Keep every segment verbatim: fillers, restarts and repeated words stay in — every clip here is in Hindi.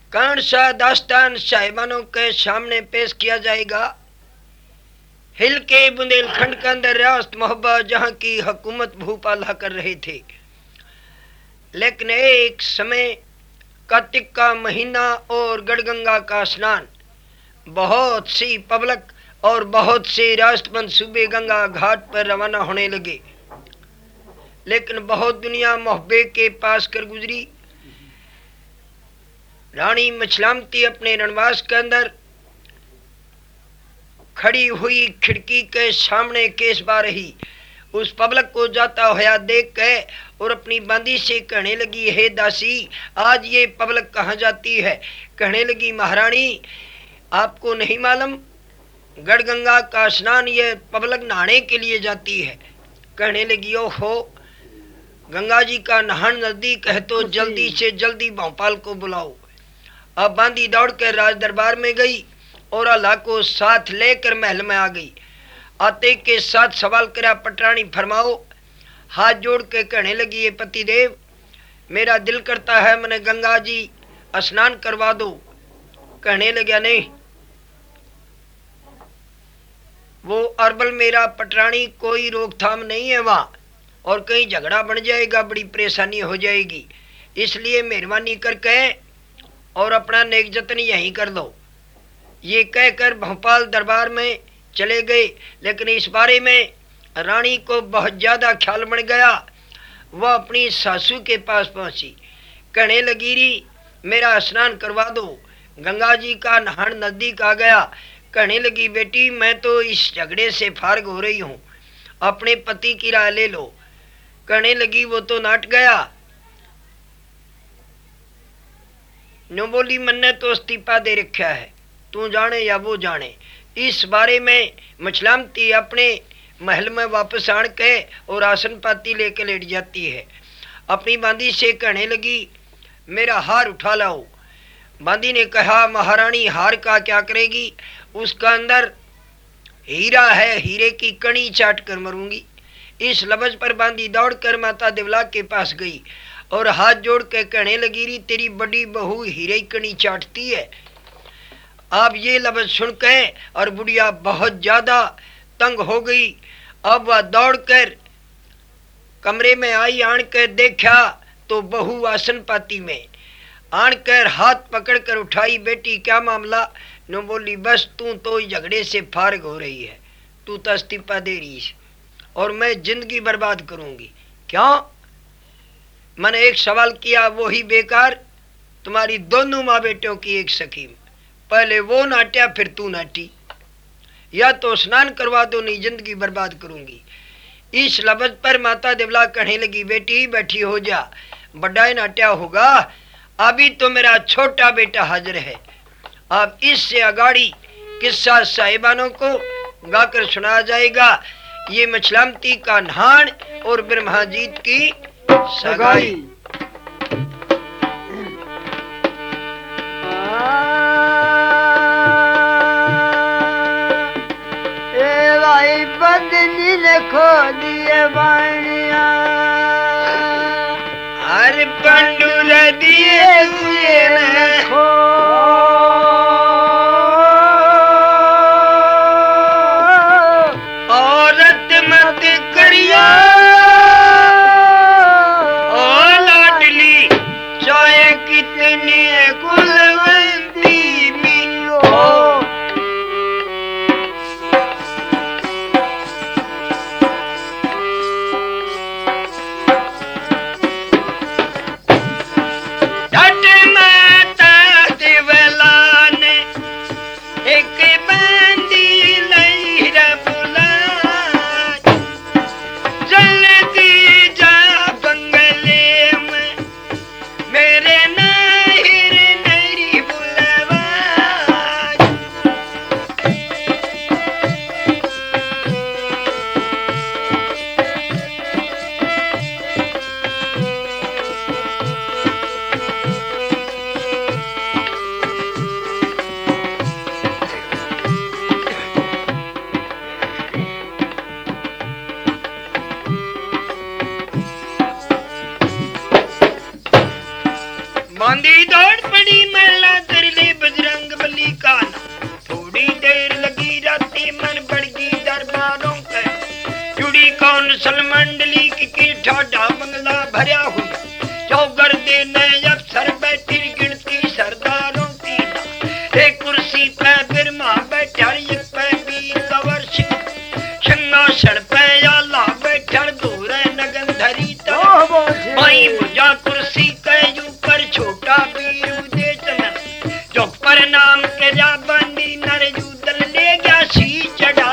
कौन सा दास्तान साहिबानों के सामने पेश किया जाएगा? हिल के बुंदेलखंड के अंदर रियासत मोहब्बत जहां की हुकूमत भूपाला कर रहे थे, लेकिन एक समय कार्तिक का महीना और गढ़गंगा का स्नान, बहुत सी पब्लिक और बहुत से रियासतमंद सूबे गंगा घाट पर रवाना होने लगे। लेकिन बहुत दुनिया मोहब्बे के पास कर गुजरी। रानी मछलामती अपने रणवास के अंदर खड़ी हुई खिड़की के सामने केस बा रही। उस पब्लिक को जाता हुआ देख के और अपनी बांदी से कहने लगी, हे दासी, आज ये पब्लिक कहाँ जाती है? कहने लगी, महारानी, आपको नहीं मालूम, गढ़गंगा का स्नान ये पब्लिक नहाने के लिए जाती है। कहने लगी, ओहो, गंगा जी का नहान नजदीक है तो जल्दी से जल्दी भोपाल को बुलाओ। अब बांदी दौड़ कर राज दरबार में गई और अल्लाह को साथ लेकर महल में आ गई। आते के साथ सवाल करा, पटरानी फरमाओ। हाथ जोड़ के कहने लगी, ये पतिदेव, मेरा दिल करता है मैंने गंगा जी स्नान करवा दो। कहने लगा, नहीं, वो अरबल मेरा पटरानी, कोई रोकथाम नहीं है वहाँ, और कहीं झगड़ा बन जाएगा, बड़ी परेशानी हो जाएगी, इसलिए मेहरबानी करके और अपना नेक जतन यहीं कर दो। ये कहकर भोपाल दरबार में चले गए। लेकिन इस बारे में रानी को बहुत ज्यादा ख्याल बन गया। वह अपनी सासू के पास पहुंची, कहने लगी, री मेरा स्नान करवा दो, गंगा जी का नहान नजदीक आ गया। कहने लगी, बेटी, मैं तो इस झगड़े से फारग हो रही हूँ, अपने पति की राय ले लो। कहने लगी, वो तो नाट गया। नो बोली, मैंने तो इस्तीफा दे रखा है, तू जाने या वो जाने। इस बारे में मछलामती अपने महल में वापस आन के और आसन पाती लेकर लेट जाती है। अपनी बांदी से कहने लगी, मेरा हार उठा लाओ। बांदी ने कहा, महारानी, हार का क्या करेगी? उसका अंदर हीरा है, हीरे की कणी चाट कर मरूंगी। इस लफ्ज पर बांदी दौड़कर माता देवला के पास गई और हाथ जोड़ के कहने लगी, री तेरी बड़ी बहू हीरे कणी चाटती है। अब ये लफ्ज सुन के और बुढ़िया बहुत ज्यादा तंग हो गई। अब वह दौड़कर कमरे में आई, आन कर देखा तो बहू आसन पाती में। आन कर हाथ पकड़ कर उठाई, बेटी क्या मामला? नो बोली, बस तू तो झगड़े से फारग हो रही है, तू तो इस्तीफा दे रही है और मैं जिंदगी बर्बाद करूंगी। क्यों? मैंने एक सवाल किया, वो ही बेकार। तुम्हारी दोनों माँ बेटों की एक स्कीम, पहले वो नाट्या फिर तू नाटी, या तो स्नान करवा दो, नहीं जिंदगी बर्बाद करूंगी। इस लफ्ज पर माता देवला कहने लगी, बेटी बैठी हो जा, बड़ा नाट्या होगा, अभी तो मेरा छोटा बेटा हाजिर है। अब इससे अगाड़ी किस्सा साहिबानों को गाकर सुनाया जाएगा। ये मछलामती का नहान और ब्रह्माजीत की सगाई। ए भाई बदनी लिखो दिए बाणिया, हर पंडुर दिए लिखो, औरत मत करिया ओ लाडली, चाहे कितनी कुलवंती भी हो। डट मत भरा हुआ चौगर दे नए अफसर बैठी गिनती सरदारों की एक कुर्सी पे बिरमा बैठा एक पे वीर कंवर सिंह सिंहासन पे आला बैठा दूर नगन धरी माई बुझा कुर्सी के ऊपर छोटा वीर उदय चंदन जो प्रणाम करा बंदी नर युदल ले गया सी चढ़ा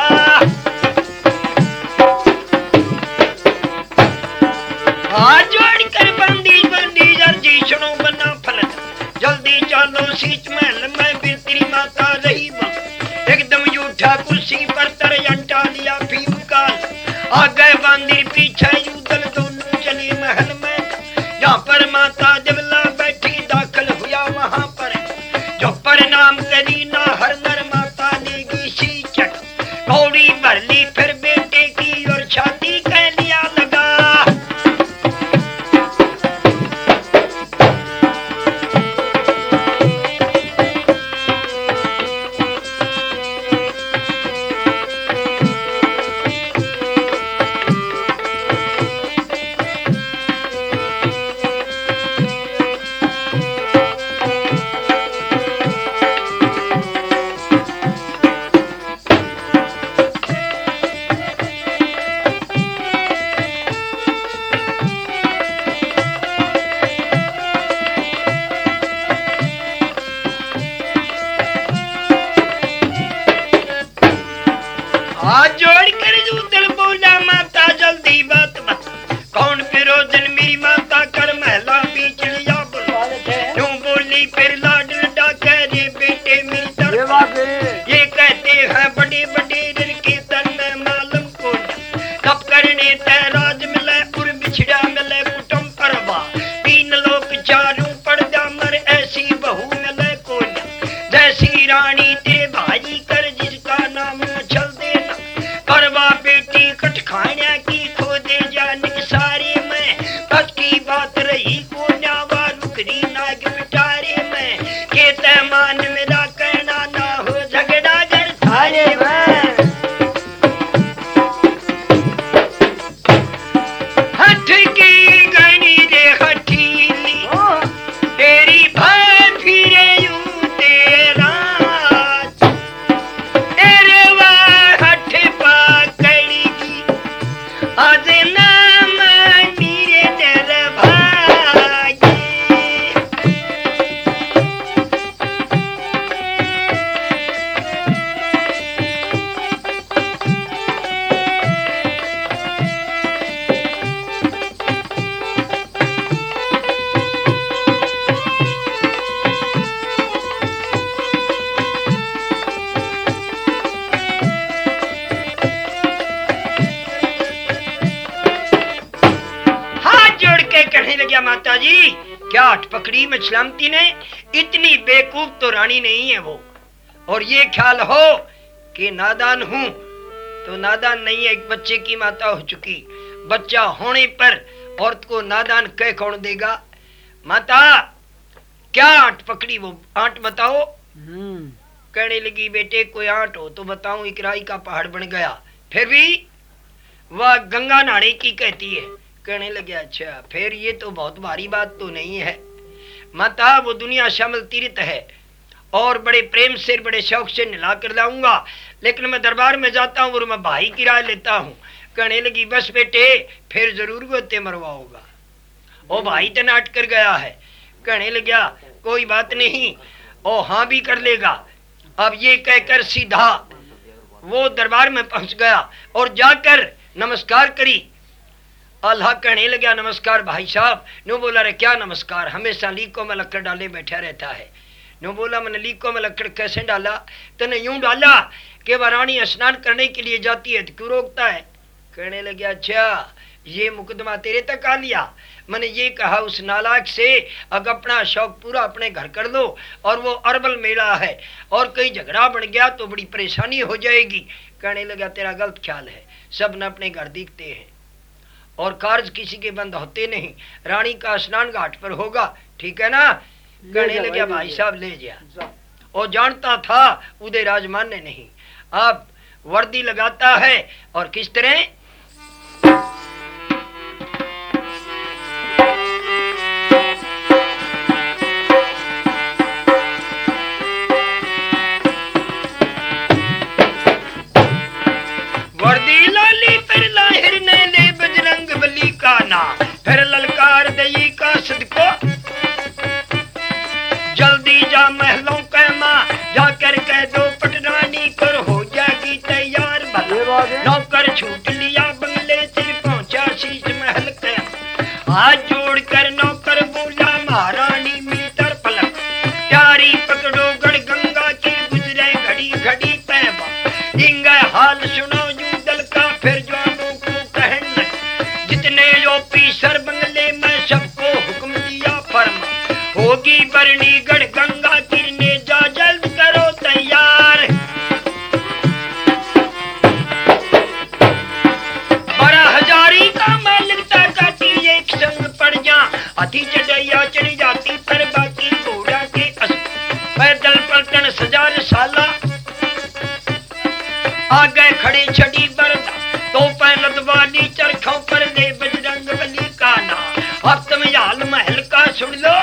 हाथ जोड़ कर बंदी बंदी जर्जी सुनो बना फलत जल्दी चलो सीच महल में बिरती माता रही एकदम उठा कुर्सी पर तर अंटा लिया भीम काल आगे बंदी पीछे युदल दोनों चले महल में जहाँ पर माता जबला बैठी दाखिल हुआ वहाँ पर जो प्रणाम करी ना हर नर माता लेगी सी चट कौड़ी भर ली फिर बेटे की और छाती कह लिया लगा हाथ जोड़ कर युदल बोला माता जल्दी बात बता कौन फिरोजन मेरी माता कर महला बीच लिया क्यों बोली फिर लाड डाके रे बेटे मेरी तरफ ये कहते हैं बड़े बड़े दिल के तन में मालूम को तब करने तैराज मिले और बिछड़ा मिले कुटुम परवा तीन लोग चारों पड़दा मर ऐसी बहू मिले को जैसी रानी तेरे भाई कर जिसका नाम चल देना परवा बेटी कट खाने की खो दे जाने सारे में बस की बात रही को न्यावा रुकरी नाग पिटारे में के तैमान मेरा कहना ना हो झगड़ा घर थारे में हठ की गणी रे हठीली तेरी भाई फिरे यू तेरा तेरे वाह हठ पकड़ी आज नाम मेरे दर भागे हाथ जोड़ के कहने लगा माता जी क्या हट पकड़ी मछलामती ने इतनी बेवकूफ तो रानी नहीं है वो और ये ख्याल हो कि नादान हूं तो नादान नहीं है एक बच्चे की माता हो चुकी बच्चा होने पर औरत को नादान कह कौन देगा माता क्या आंट पकड़ी वो आंट बताओ कहने लगी बेटे कोई आंट हो तो बताऊं इकराई का पहाड़ बन गया फिर भी वह गंगा नहाने की कहती है कहने लगे अच्छा फिर ये तो बहुत भारी बात तो नहीं है माता वो दुनिया शामिल तीर्थ है और बड़े प्रेम से बड़े शौक से नहला कर लाऊंगा लेकिन मैं दरबार में जाता हूँ और मैं भाई की राय लेता हूँ कहने लगी बस बेटे फिर जरूर गोते मरवाओगा ओ भाई तो नाट कर गया है कहने लगा कोई बात नहीं ओ हाँ भी कर लेगा अब ये कहकर सीधा वो दरबार में पहुंच गया और जाकर नमस्कार करी अल्लाह कहने लगा नमस्कार भाई साहब नो बोला रे क्या नमस्कार हमेशा लीको में लकड़ डाले बैठा रहता है नो बोला मैंने लीको में लकड़ कैसे डाला तने यूं डाला कि वह रानी स्नान करने के लिए जाती है तो क्यों रोकता है कहने लगे अच्छा ये मुकदमा तेरे तक आ लिया मैंने ये कहा उस नालायक से अगर अपना शौक पूरा अपने घर कर लो और वो अरबल मेला है और कहीं झगड़ा बन गया तो बड़ी परेशानी हो जाएगी कहने लगा तेरा गलत ख्याल है सब न अपने घर दिखते हैं और कार्य किसी के बंद होते नहीं रानी का स्नान घाट पर होगा ठीक है ना कहने लगे भाई साहब ले जा और जानता था उदय राजमान ने नहीं अब वर्दी लगाता है और किस तरह जल्दी जा महलों के माँ जाकर कह दो पटरानी कर हो जाएगी तैयार भला नौकर छूट लिया बंगले सिर पहुंचा शीश महल के हाथ जोड़ कर नौकर बोला महारानी मिली तर पलक प्यारी पकड़ो गढ़ गंगा की गुजरे घड़ी घड़ी पैबा इंगा हाल सुनो जूदल का फिर जवानों को कहने जितने योपी सर बंगले में सबको हुक्म दिया फरमा होगी बरनी गढ़ गंगा किरने जा जल्द करो तैयार बड़ा हजारी का मैं लगता जाती एक संग पड़ जा अति चढ़ैया चढ़ी जाती पर बाकी घोड़ा के अस पैदल पलटन सजार साला आगे खड़ी छड़ी बरदा तो पैलत वाली चरखों पर ले बजरंग बली का नाम अब तुम याल महल का सुन लो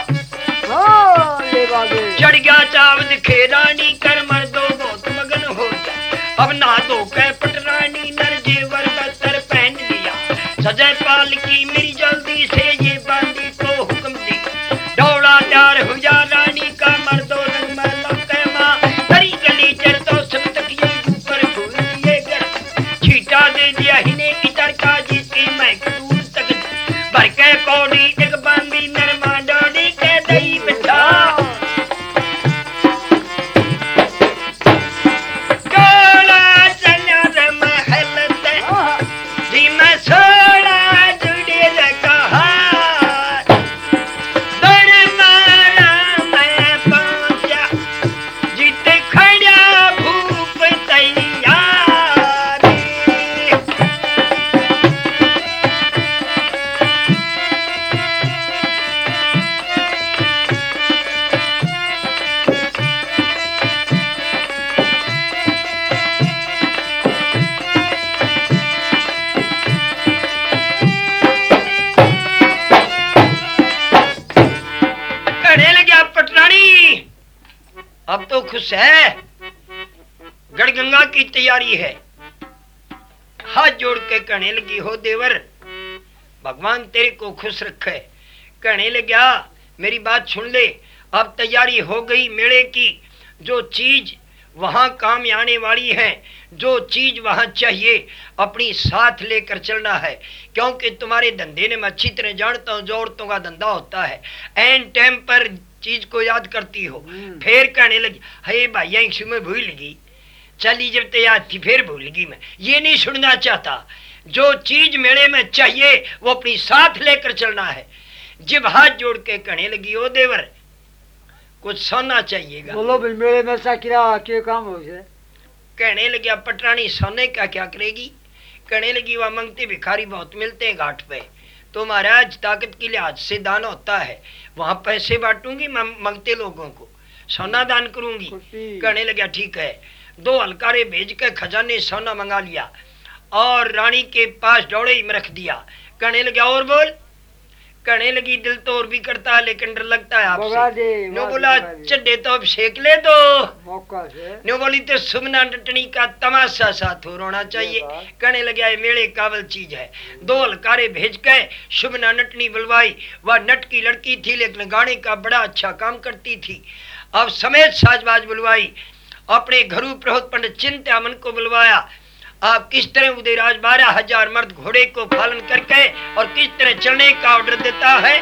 चढ़ गया चावद खेरानी कर मर दो बहुत मगन हो जा अब ना दो कह पटरानी नर जेवर बस्तर पहन लिया सजय पाल की मेरी जल्दी से ये बांदी को हुक्म दी दौड़ा तैयार हो जा रानी का मर दो रंग महलों के माँ तरी गली चर तो सब तक ये ऊपर फूल दिए गर छीटा दे दिया हिने इतर का जिसकी मैं दूर तक भर के कौड़ी एक बांदी नरमा डोडी के दई बिठा अब तो खुश है गढ़गंगा की तैयारी है हाथ जोड़ के कहने लगी हो देवर भगवान तेरे को खुश रखे कहने लगा मेरी बात सुन ले अब तैयारी हो गई मेले की जो चीज वहां काम आने वाली है जो चीज वहां चाहिए अपनी साथ लेकर चलना है क्योंकि तुम्हारे धंधे ने मैं अच्छी तरह जानता हूं जो औरतों का धंधा होता है एन टाइम पर चीज को याद करती हो फिर कहने लगी हे भाई एक में भूल गई चली जब तैयार थी फिर भूल गई मैं ये नहीं सुनना चाहता जो चीज मेले में चाहिए वो अपनी साथ लेकर चलना है जब हाथ जोड़ के कहने लगी ओ देवर कुछ सोना चाहिएगा बोलो भाई मेरे में सा क्या क्या काम हो जाए कहने लगी पटरानी सोने का क्या करेगी कहने लगी वह मंगते भिखारी बहुत मिलते हैं घाट पे तो महाराज ताकत के लिहाज से दान होता है वहां पैसे बांटूंगी मंगते लोगों को सोना दान करूंगी कहने लगा ठीक है दो हलकारे भेज के खजाने सोना मंगा लिया और रानी के पास डोड़े में रख दिया कहने लगा और बोल कहने लगी दिल तो और भी करता है लेकिन डर लगता है आपसे नो बोला चड्डे तो अब सेक ले दो मौका से नो बोली तो सुमना नटनी का तमाशा साथ हो रोना चाहिए कहने लगा ये मेरे काबल चीज है दो हलकारे भेज के सुमना नटनी बुलवाई वह नट की लड़की थी लेकिन गाने का बड़ा अच्छा काम करती थी अब समेत साजबाज बुलवाई अपने घरू प्रहोत पंडित चिंतामन को बुलवाया आप किस तरह उदयराज बारह हजार मर्द घोड़े को पालन करके और किस तरह चलने का ऑर्डर देता है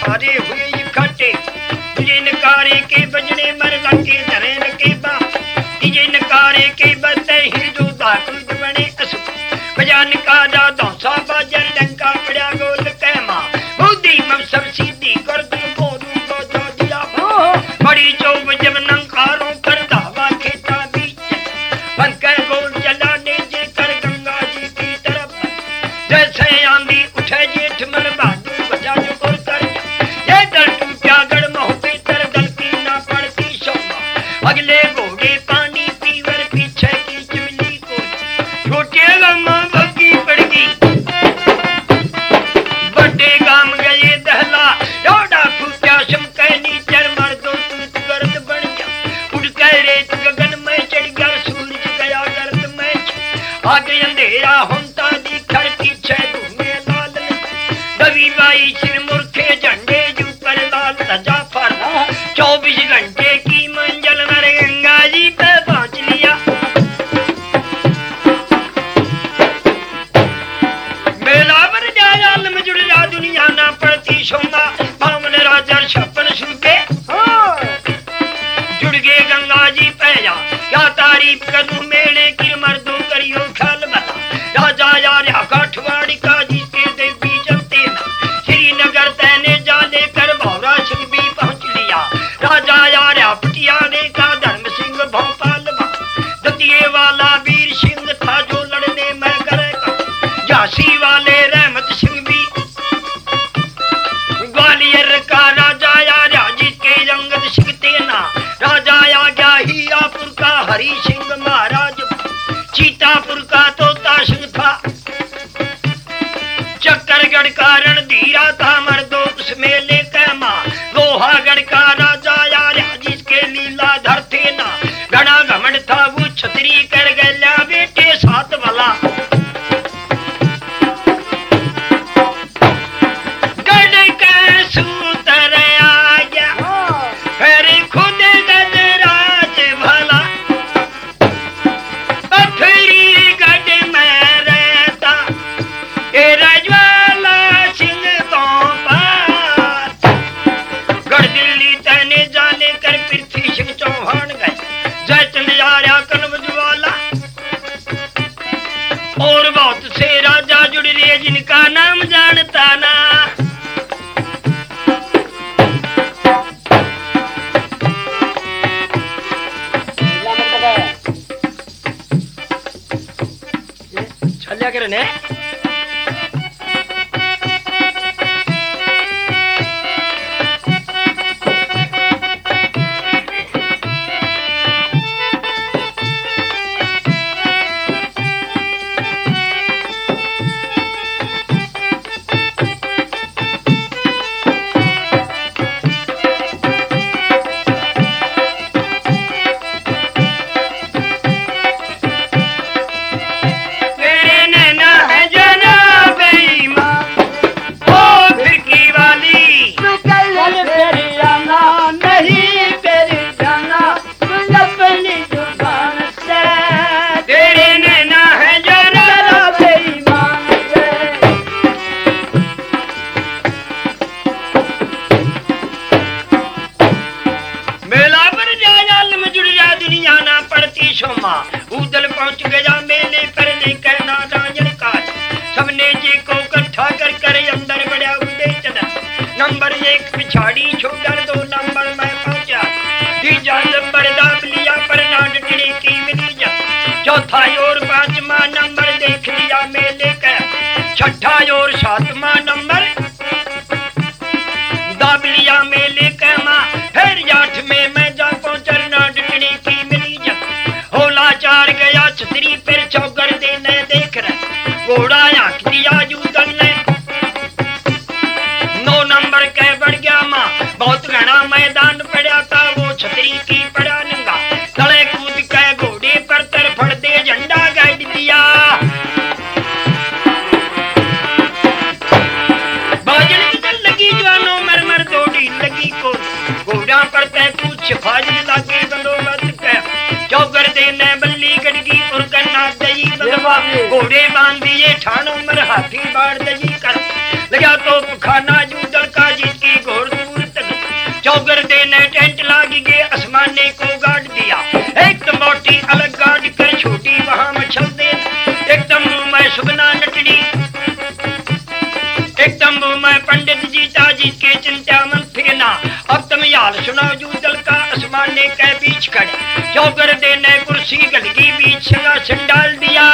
सारे हुए इकट्ठे तुझे नकारे के बजने मर लगे धरेन के बा तुझे नकारे के बजते हिंदू दाकुद बने असु बजान का दा दौसा बाजर लंका पड़ा गोल कहमा बुद्धि मम सब सीधी कर दू गोरू को जो दिया बड़ी चौब जब नंकारों कर दावा खेता बीच बन कर गोल चलाने जे कर गंगा जी की तरफ जैसे आंधी उठे जेठ मर बाजू बजा जो और कर ये दल टूटा गढ़ मोह भीतर गलती ना पड़ती शोभा अगले घोड़े पानी पीवर पीछे की चुली को छोटे गमा बगी पड़ गई बड़े गाम गए दहला डोडा फूटा शमके नीचर मर दो तूत गर्द बन गया उड़ के रेत गगन में चढ़ गया सूरज गया गर्द में आगे अंधेरा होता दिखर पीछे धूमे लाल दवी बाई सिर मुर्खे झंडे ऊपर लाल ध्वजा फर चौबीस घंटे की मंजिल नर गंगा जी पे पहुंच लिया मेला पर जाया लम जुड़ जा दुनिया ना पड़ती सोमा बामन राजा छप्पन सुनके जुड़ गए गंगा जी पे जा क्या तारीफ करूं मेले की मर्दों करियो ख्याल बता राजा यार काठवाड़ी का जिसके देवी चलते श्रीनगर तैने जा लेकर भौरा सिंह भी पहुंच लिया राजा यार पटियाले का धर्म सिंह भोपाल दतिये वाला वीर सिंह था जो लड़ने में करेगा झांसी वाले रहमत सिंह भी ग्वालियर का राजा यार जिसके अंगद सिंह तेना राजा आ गया हियापुर का हरि सिंह महाराज चीतापुर का तोता सिंह था चक्करगढ़ का रणधीरा था मर्दो उस मेले कहमा लोहागढ़ का राजा यार जिसके लीला धर थे ना घना घमंड था वो छतरी कर गया बेटे साथ वाला गढ़ का सूतर आ गया फिर खुद गजराज भला पथरी गढ़ में रहता ए रजवाला सिंह तो पार गढ़ दिल्ली तने जाने कर पृथ्वी सिंह चौहान गए जयचंद यारा कनवज वाला और बहुत से राजा जुड़ रहे जिनका नाम जानता ना चलिया करे ने उदल पहुंच गया मेले पर लेकर नारायण का सबने जी को इकट्ठा कर कर अंदर बढ़ा उदय चला नंबर एक पिछाड़ी छोड़ दो नंबर में पहुंचा तीजा नंबर दाब लिया पर नाट टिड़ी की मिली जा चौथा और पांचवा नंबर देख लिया मेले का छठा और सातवां नंबर दाब लिया मेले का मां फिर आठ में मैं जा पहुंचा नाट टिड़ी की मिली जा होला चार गया छतरी पर चौगर देने देख रहे घोड़ा आंख दिया जूदल ने नौ नंबर के बढ़ गया मां बहुत घना मैदान पड़ा था वो छतरी की पड़ा नंगा तले कूद के घोड़े पर तर फड़ दे झंडा गाड़ दिया बाजन निकल लगी जवानों मर मर दौड़ी लगी को घोड़ा पर ते पूछ फाजी लागे बंदोबस्त के चौगर देने बल्ली गड़गी और गन्ना दई बदवा घोड़े बांध हाथी बाढ़ दजी कर लगा तो खाना जूदल का जिसकी घोड़ हाल सुनाओ जू दल का आसमाने के बीच खड़े चौगर देने कुर्सी गलगी बीच सिंहासन डाल दिया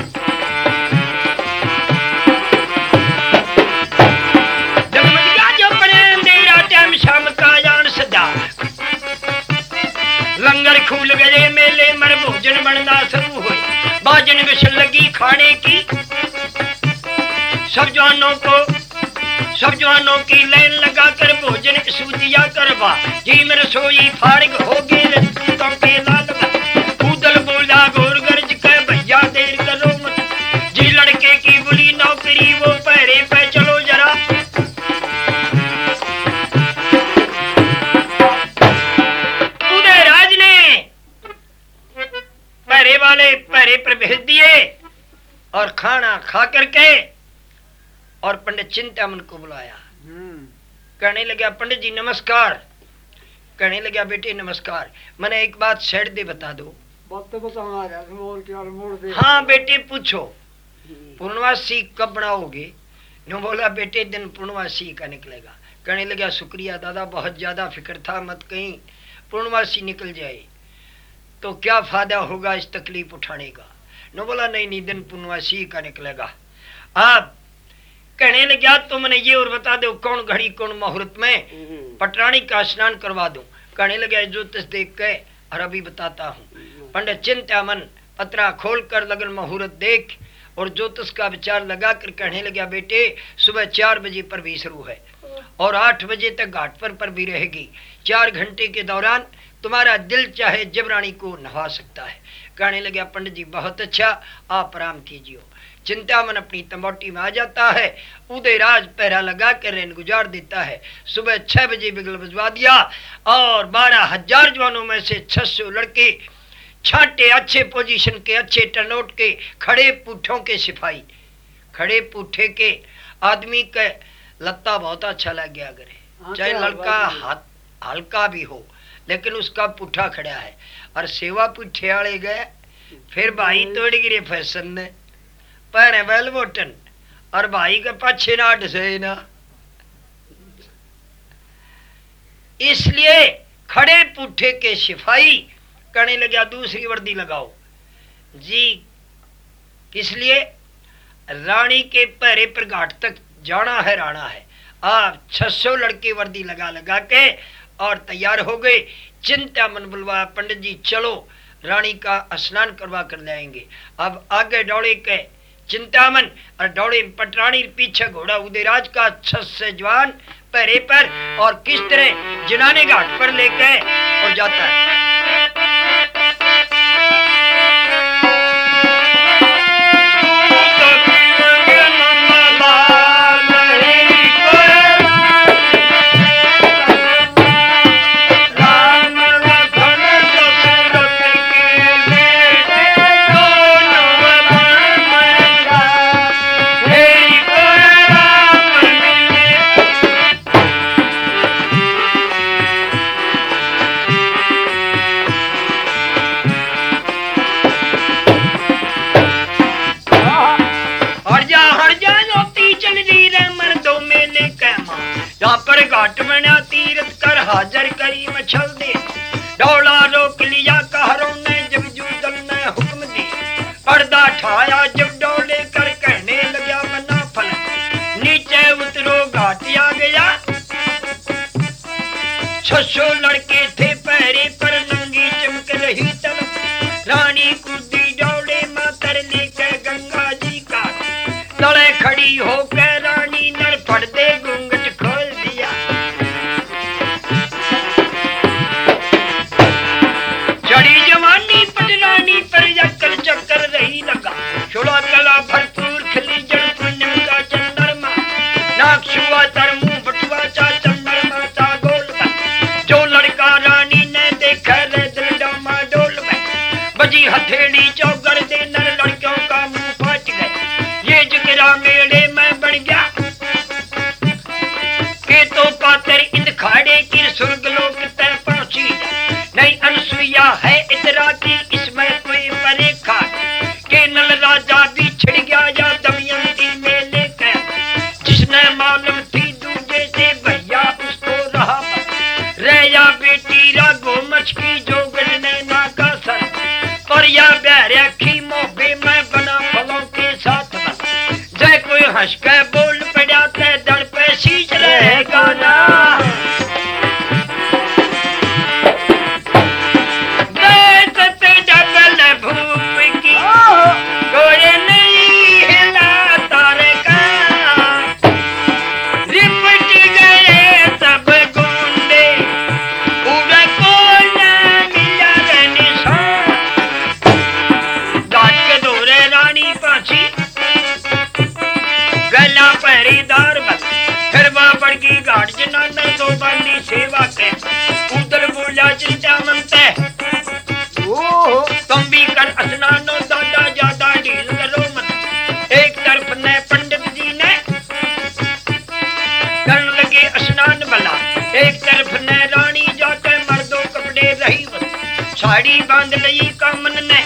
लंगर खूल गए मेले मर भोजन बनना शुरू हुए बाजन विसल लगी खाने की सब जवानों को सब जवानों की लाइन लगा कर भोजन सूजिया करवा जी में रसोई फारिग हो गए तो पेला लगा उदल बोला गोर गर्ज के भैया देर करो मत जी लड़के की बुरी नौकरी वो पहरे पे चलो जरा पहरे वाले पहरे पर भेज दिए और खाना खा करके और पंडित चिंतामन को बुलाया कहने लगा पंडित जी नमस्कार कहने लगा बेटे नमस्कार मैंने एक बात सेठ दे बता दो बात तो बताओ हाँ बेटे पूछो पूर्णवासी कब बनाओगे नो बोला बेटे दिन पूर्णवासी का निकलेगा कहने लगा शुक्रिया दादा बहुत ज्यादा फिक्र था मत कहीं पूर्णवासी निकल जाए तो क्या फायदा होगा इस तकलीफ उठाने का नो बोला नहीं नहीं दिन पूर्णवासी का निकलेगा आप कहने लगा तो मैंने ये और बता दो कौन घड़ी कौन मुहूर्त में पटरानी का स्नान करवा दूं कहने लगा ज्योतिष देख के और अभी बताता हूँ पंडित चिंतामन पत्रा खोल कर लगन मुहूर्त देख और ज्योतिष का विचार लगा कर कहने लगा बेटे सुबह चार बजे पर भी शुरू है और आठ बजे तक घाट पर पर भी रहेगी चार घंटे के दौरान तुम्हारा दिल चाहे जबरानी को नहा सकता है कहने लगा पंडित जी बहुत अच्छा आप आराम कीजिए चिंतामन अपनी तंबोटी में आ जाता है उदय राज पहरा लगा कर रेन गुजार देता है सुबह छह बजे बिगल बजवा दिया और बारह हजार जवानों में से छह सौ लड़के छाटे अच्छे पोजीशन के अच्छे टर्नआउट के खड़े पुठों के सिपाही खड़े पुठे के आदमी के लत्ता बहुत अच्छा लग गया करे चाहे लड़का हाथ हल्का भी हो लेकिन उसका पुठा खड़ा है और सेवा पुठे वाले गए फिर भाई तोड़ गिरे फैशन ने पहने बैल बोटन और भाई के पाछे ना डसे ना इसलिए खड़े पुठे के सिपाही कहने लगा दूसरी वर्दी लगाओ जी इसलिए रानी के पहरे पर घाट तक जाना है राणा है आप छह सौ लड़के वर्दी लगा लगा के और तैयार हो गए चिंतामन बुलवाया पंडित जी चलो रानी का स्नान करवा कर लाएंगे अब आगे दौड़े के चिंतामन और दौड़े पटरानी पीछे घोड़ा उदयराज का छह से जवान पहरे पर और किस तरह जिनाने घाट पर लेके और जाता है घाट बना तीरथ कर हाजर करी मछल दे डोला रोक लिया कहरों ने जब जूदल ने हुक्म दी पर्दा ठाया जब डोले कर कहने लगा मना फल नीचे उतरो घाट आ गया छह सौ लड़के थे पहरे पर नंगी चमक रही तल रानी कूदी डोले मातर लेकर गंगा जी का तले खड़ी होकर रानी नर पर्दे घूंघट खोल दिया चढ़ी जवानी पटरानी पर चक्कर चक्कर रही लगा छोड़ा कला भरपूर खिली जड़ पुण्य का चंद्रमा नाक छुआ तर मुंह बटुआ चा चंद्रमा चा गोल जो लड़का रानी ने देखा रे दिल डामा डोल में बजी हथेली चौगर दे नर लड़कियों का मुंह फाट गए ये जिगरा मेले में बढ़ गया के तो पातर इंद खाड़े की सुर्ग लोक तय पहुंची नहीं अनसुईया है इतरा की इसमें कोई परेखा के नल राजा भी छिड़ गया या दमयंती में लेकर जिसने मालूम थी दूजे से भैया उसको रहा रे बेटी रागो मचकी जोगन ने ना का सर पर या ब्याह रखी मोबे मैं बना फलों के साथ बना जय कोई हंस के बोल पड़ा ते दड़ पे सींच रहेगा ना घाट जनाना तो बांधी सेवा के उधर बोला चिंता मनते ओ तुम भी कर स्नानो दादा ज्यादा ढील करो मत एक तरफ ने पंडित जी ने करने लगे स्नान भला एक तरफ ने रानी जाके मर्दों कपड़े रही साड़ी बांध लई कामन ने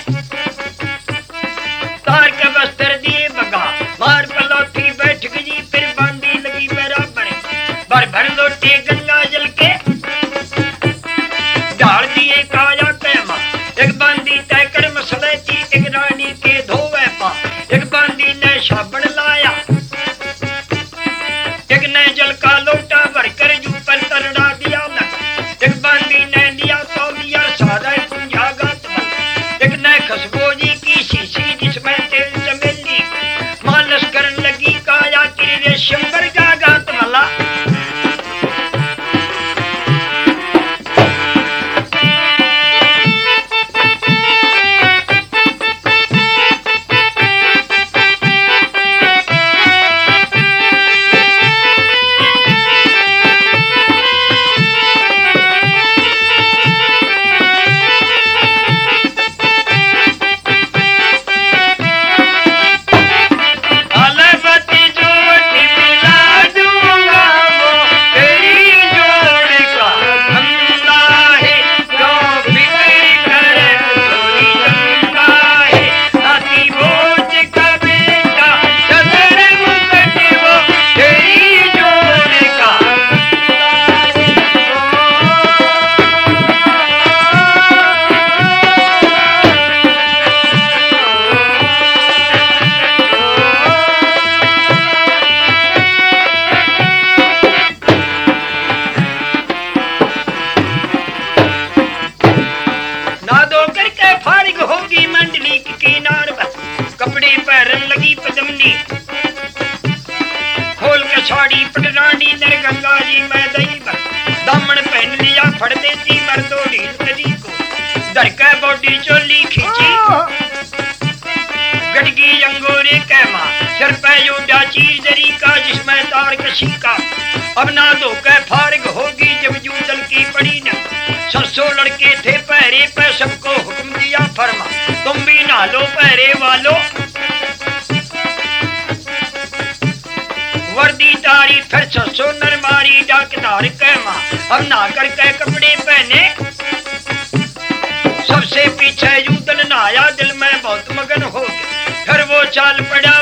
तार के वस्त्र दिए बगा मार पलौथी बैठ गई फिर बांधी लगी बराबर भर भर लोटे गंगा जल के डाल दिए काया पैमा एक बांधी तय कर मसले थी एक रानी के धोवे पा एक बांधी ने साबण लाया एक ने जल का लोटा भर कर जू पर तरड़ा दिया न एक बांधी ने लिया तो लिया सारा कुंजा गात एक ने खसबोजी की शीशी जिसमें तेल चमेली मालस करने लगी काया की रेशम पर का गात वाला साड़ी पटरानी नर गंगा जी मैं दही दामन पहन लिया फड़ देती मर्दो ढील कदी को धर के बॉडी चोली खींची गड़गी अंगोरे कैमा सर पे जोड़ा चीज दरी का जिसमें तार कशी का अब ना दो के फारिग होगी जब जूदल की पड़ी न ससो लड़के थे पहरे पे सबको हुक्म दिया फरमा तुम भी ना लो पहरे वालों वर्दी तारी फिर ससो नर मारी डाकदार कहमा अब ना करके कपड़े पहने सबसे पीछे यूदल नहाया दिल में बहुत मगन हो गया फिर वो चाल पड़ा